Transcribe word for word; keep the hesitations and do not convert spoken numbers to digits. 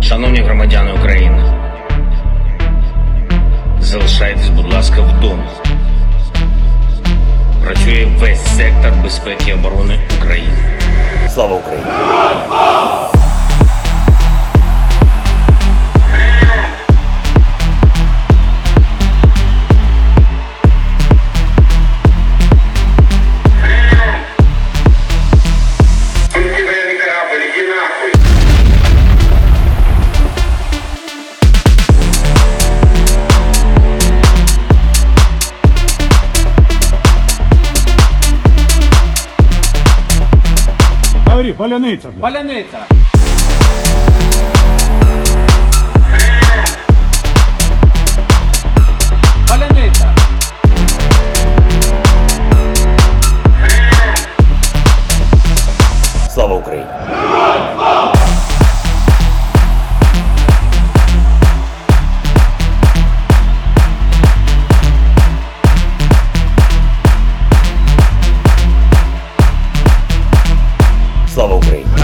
Шановні громадяни України, залишайтесь, будь ласка, вдома. Працює весь сектор безпеки і оборони України. Слава Україні! Говори, паляниця. Паляниця! Паляниця! Слава Україні! Слава Україні!